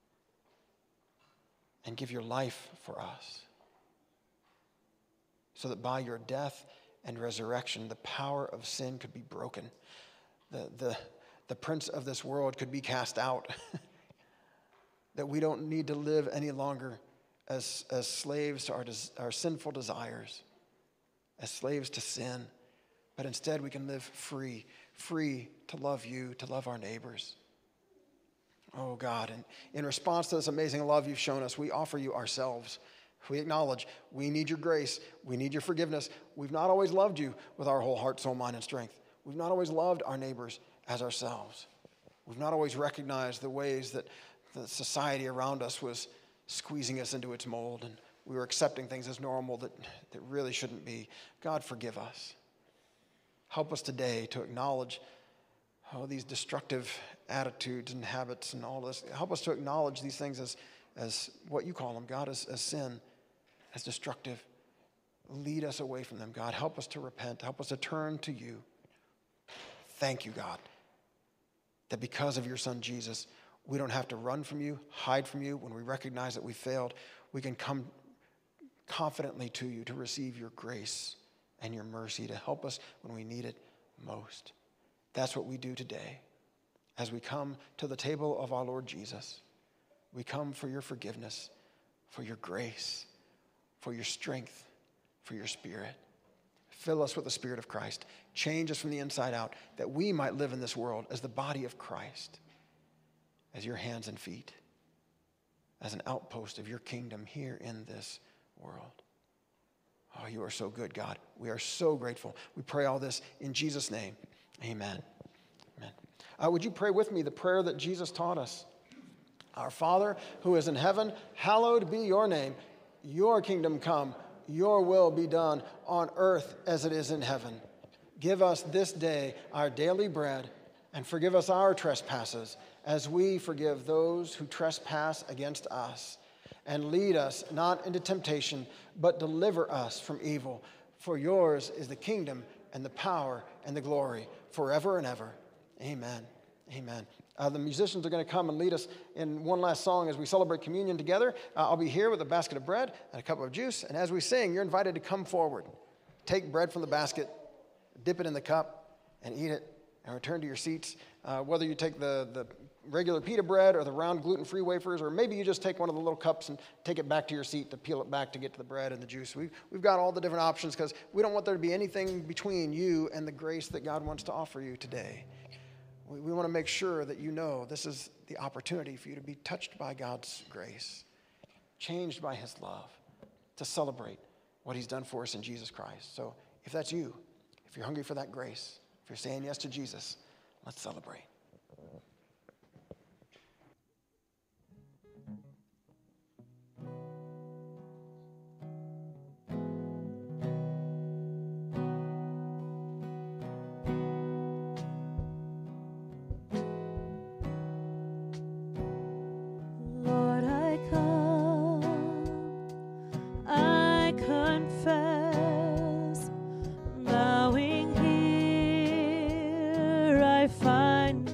and give your life for us, so that by your death and resurrection, the power of sin could be broken. The prince of this world could be cast out. That we don't need to live any longer as slaves to our sinful desires, as slaves to sin, but instead we can live free to love you, to love our neighbors. Oh God, and in response to this amazing love you've shown us, we offer you ourselves. We acknowledge we need your grace, we need your forgiveness. We've not always loved you with our whole heart, soul, mind, and strength. We've not always loved our neighbors as ourselves. We've not always recognized the ways that the society around us was squeezing us into its mold, and we were accepting things as normal that really shouldn't be. God, forgive us. Help us today to acknowledge these destructive attitudes and habits and all this. Help us to acknowledge these things as what you call them, God, as sin, as destructive. Lead us away from them, God. Help us to repent. Help us to turn to you. Thank you, God, that because of your Son, Jesus, we don't have to run from you, hide from you. When we recognize that we failed, we can come confidently to you to receive your grace and your mercy to help us when we need it most. That's what we do today. As we come to the table of our Lord Jesus, we come for your forgiveness, for your grace, for your strength, for your Spirit. Fill us with the Spirit of Christ. Change us from the inside out, that we might live in this world as the body of Christ, as your hands and feet, as an outpost of your kingdom here in this world. Oh, you are so good, God. We are so grateful. We pray all this in Jesus' name. Amen. Amen. Would you pray with me the prayer that Jesus taught us? Our Father, who is in heaven, hallowed be your name. Your kingdom come. Your will be done on earth as it is in heaven. Give us this day our daily bread, and forgive us our trespasses, as we forgive those who trespass against us. And lead us not into temptation, but deliver us from evil. For yours is the kingdom and the power and the glory forever and ever. Amen. Amen. The musicians are going to come and lead us in one last song as we celebrate communion together. I'll be here with a basket of bread and a cup of juice. And as we sing, you're invited to come forward. Take bread from the basket, dip it in the cup, and eat it, and return to your seats. Whether you take the regular pita bread or the round gluten-free wafers, or maybe you just take one of the little cups and take it back to your seat to peel it back to get to the bread and the juice. We've got all the different options because we don't want there to be anything between you and the grace that God wants to offer you today. We want to make sure that you know this is the opportunity for you to be touched by God's grace, changed by his love, to celebrate what he's done for us in Jesus Christ. So if that's you, if you're hungry for that grace, if you're saying yes to Jesus, let's celebrate. Lord, I come, I confess, bowing here I find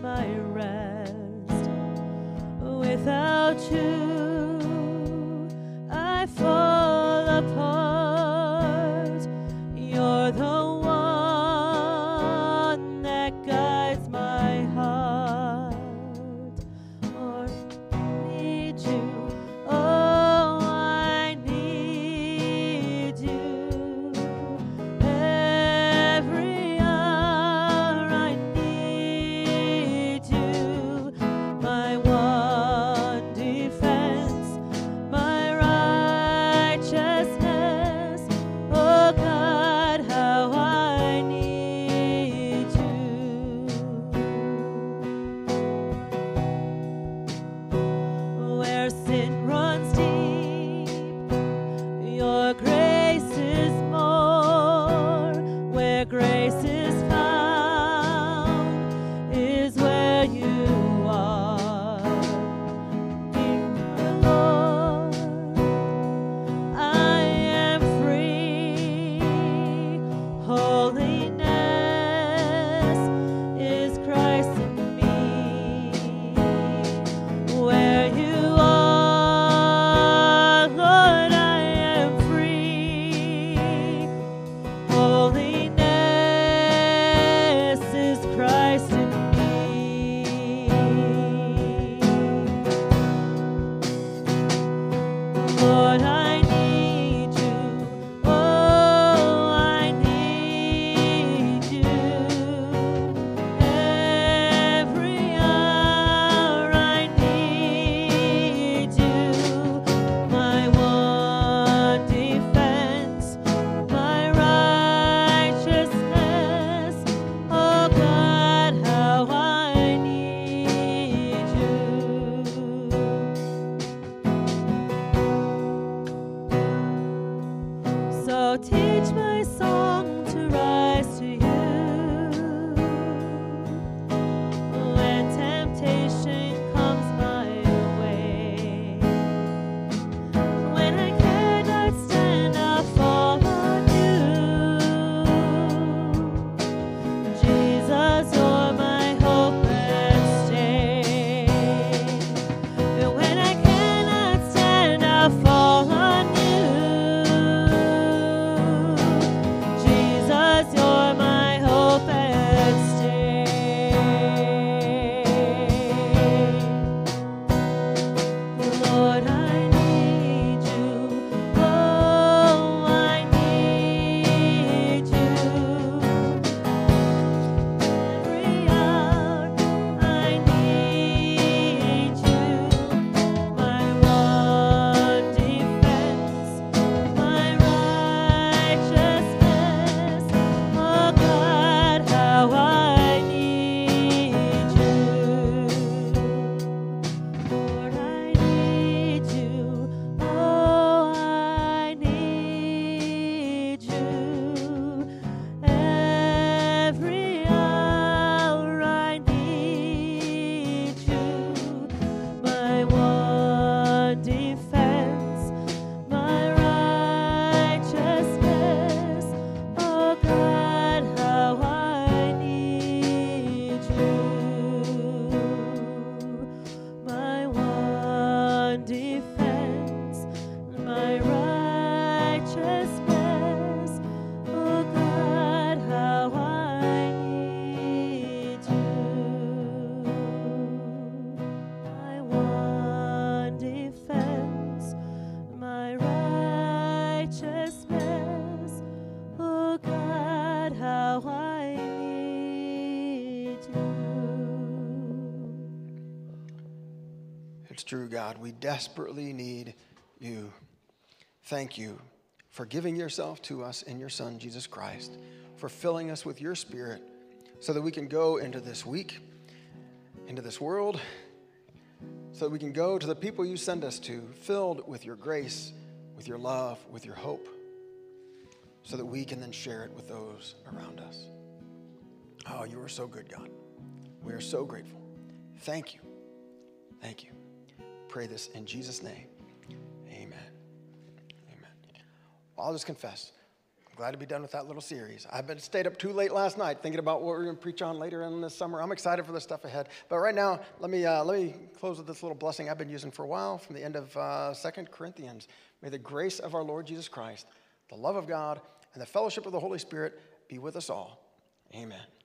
It's true, God. We desperately need you. Thank you for giving yourself to us in your Son, Jesus Christ, for filling us with your Spirit so that we can go into this week, into this world, so that we can go to the people you send us to, filled with your grace, with your love, with your hope, so that we can then share it with those around us. Oh, you are so good, God. We are so grateful. Thank you. Thank you. Pray this in Jesus' name. Amen. Amen. Well, I'll just confess. I'm glad to be done with that little series. I've been stayed up too late last night thinking about what we're going to preach on later in this summer. I'm excited for the stuff ahead. But right now, let me close with this little blessing I've been using for a while from the end of 2 Corinthians. May the grace of our Lord Jesus Christ, the love of God, and the fellowship of the Holy Spirit be with us all. Amen.